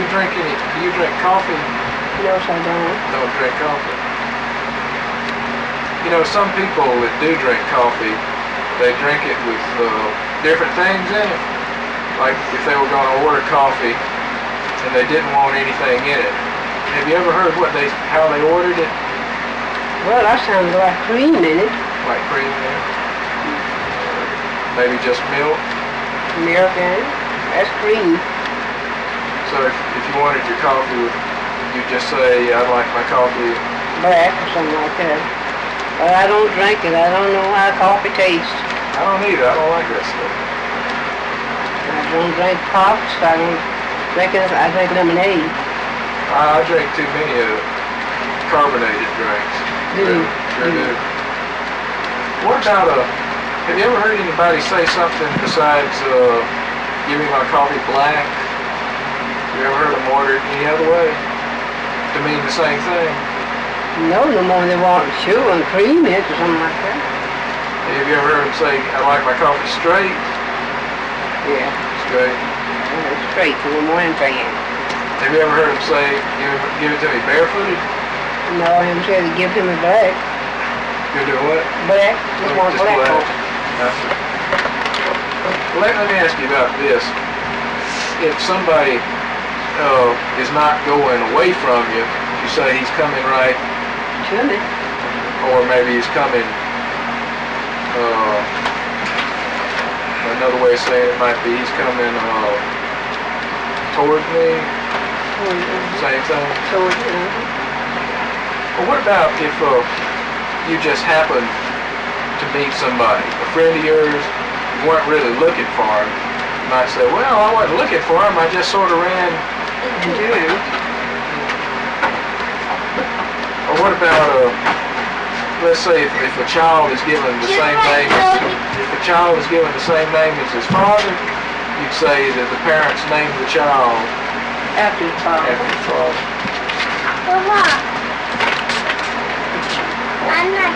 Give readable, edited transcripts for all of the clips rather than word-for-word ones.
Do you drink coffee? No, I don't. Don't drink coffee. You know, some people that do drink coffee, they drink it with different things in it. Like if they were going to order coffee and they didn't want anything in it. Have you ever heard how they ordered it? Well, that sounds like cream in it. Like cream in it? Maybe just milk? Milk in it. That's cream. So if you wanted your coffee, you just say, I'd like my coffee black or something like that. But I don't drink it. I don't know how coffee tastes. I don't either. I don't like that stuff. I don't drink pops. I don't drink it. I drink lemonade. I drink too many carbonated drinks. Sure do. What about have you ever heard anybody say something besides give me my coffee black? Have you ever heard them order it any other way to mean the same thing? No more they want sugar and cream in it or something like that. Have you ever heard them say, I like my coffee straight? Yeah. Straight. Straight to the morning thing. Have you ever heard them say, give it to me barefooted? No, him said to give him a black. Give it what? Black. Just want black coffee. Let me ask you about this. If somebody is not going away from you, you say he's coming right. Should be. Or maybe he's coming, another way of saying it might be he's coming toward me. Same thing. Toward you. Well, what about if you just happen to meet somebody, a friend of yours, you weren't really looking for him? You might say, well, I wasn't looking for him, I just sort of ran into him. Or what about, let's say if a child is given the same name, if a child is given the same name as his father, you'd say that the parents named the child after his father. After his father. Mama. Mama.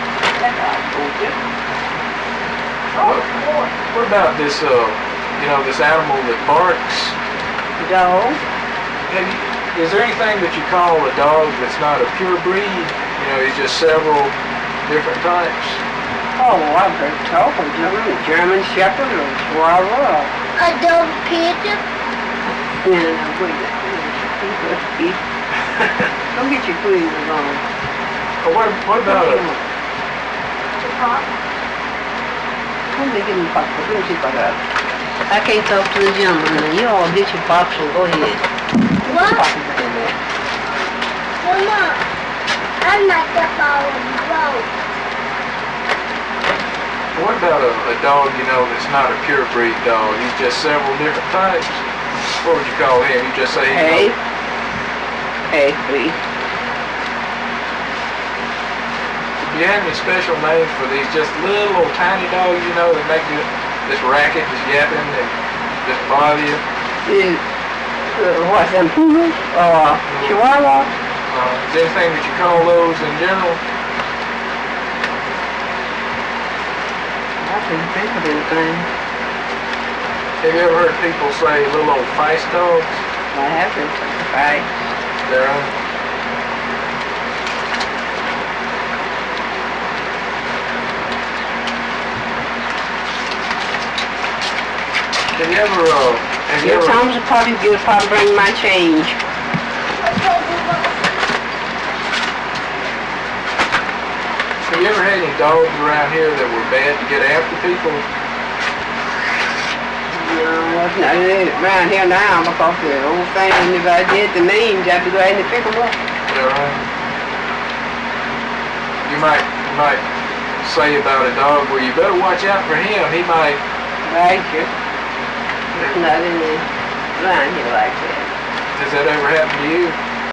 What about this, this animal that barks? Dog. Is there anything that you call a dog that's not a pure breed? You know, he's just several different types. Oh, I've heard talk of German Shepherd or Chihuahua. A dog Peter. Yeah, wait. Don't get your queens on. What about a... Come get me pop. I can't talk to the gentleman. You all get your pops and go ahead. What? Mama, I'm not the ball. What about a dog, that's not a pure breed dog? He's just several different types. What would you call him? You just say Hey. Hey, please. Do you have any special names for these just little old tiny dogs, that make this racket, this yapping, and just bother you? What's them, poodles? Chihuahua? Is there anything that you call those in general? I can't think of anything. Have you ever heard people say little old feist dogs? I haven't. Right. Their own. Have you ever, Tom's will probably bring my change. Have you ever had any dogs around here that were bad to get after people? No, it's not around here now because the old thing, if I did the names, I'd be glad to pick them up. Yeah, right. You might say about a dog, well, you better watch out for him. He might... Right, sure. Not in the around here like that. Does that ever happen to you?